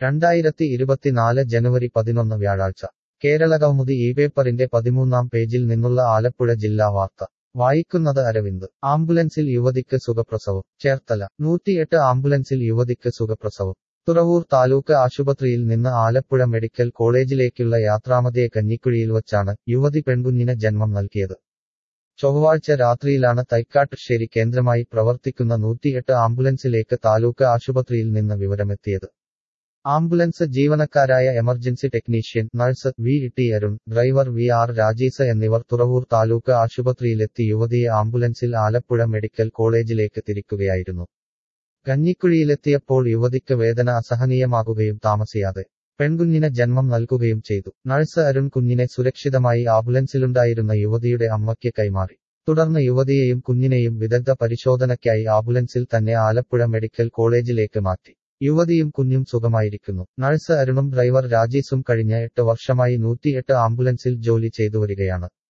2024 ജനുവരി 11 വ്യാഴാഴ്ച കേരളകൗമുദി പേപ്പറിന്റെ 13-ാം പേജിൽ നിന്നുള്ള ആലപ്പുഴ ജില്ലാ വാർത്ത വായിക്കുന്നത് അരവിന്ദ്. ആംബുലൻസിൽ യുവതിക്ക് സുഖപ്രസവം. ചേർത്തല 108 ആംബുലൻസിൽ യുവതിക്ക് സുഖപ്രസവം. തുറവൂർ താലൂക്ക് ആശുപത്രിയിൽ നിന്ന് ആലപ്പുഴ മെഡിക്കൽ കോളേജിലേക്കുള്ള യാത്രാമധ്യേ കഞ്ഞിക്കുഴിയിൽ വച്ചാണ് യുവതി പെൺകുഞ്ഞിന് ജന്മം നൽകിയത്. ചൊവ്വാഴ്ച രാത്രിയിലാണ് തൈക്കാട്ടുശ്ശേരി കേന്ദ്രമായി പ്രവർത്തിക്കുന്ന 108 ആംബുലൻസിലേക്ക് താലൂക്ക് ആശുപത്രിയിൽ നിന്ന് വിവരമെത്തിയത്. ആംബുലൻസ് ജീവനക്കാരായ emergency technician, nurse V T. Arun, driver V R. Rajees എന്നിവർ തുറവൂർ താലൂക്ക് ആശുപത്രിയിലെത്തി യുവതിയെ ആംബുലൻസിൽ ആലപ്പുഴ മെഡിക്കൽ കോളേജിലേക്ക് തിരിക്കുകയായിരുന്നു. കഞ്ഞിക്കുഴിയിലെത്തിയപ്പോൾ യുവതിക്ക് വേദന അസഹനീയമാകുകയും താമസിയാതെ പെൺകുഞ്ഞിന് ജന്മം നൽകുകയും ചെയ്തു. നഴ്സ് അരുൺ കുഞ്ഞിനെ സുരക്ഷിതമായി ആംബുലൻസിലുണ്ടായിരുന്ന യുവതിയുടെ അമ്മയ്ക്ക് കൈമാറി. തുടർന്ന് യുവതിയെയും കുഞ്ഞിനെയും വിദഗ്ധ പരിശോധനയ്ക്കായി ആംബുലൻസിൽ തന്നെ ആലപ്പുഴ മെഡിക്കൽ കോളേജിലേക്ക് മാറ്റി. യുവതിയും കുഞ്ഞും സുഖമായിരിക്കുന്നു. നഴ്സ് അരുണും ഡ്രൈവർ രാജീസും കഴിഞ്ഞ 8 വർഷമായി 108 ആംബുലൻസിൽ ജോലി ചെയ്തുവരികയാണ്.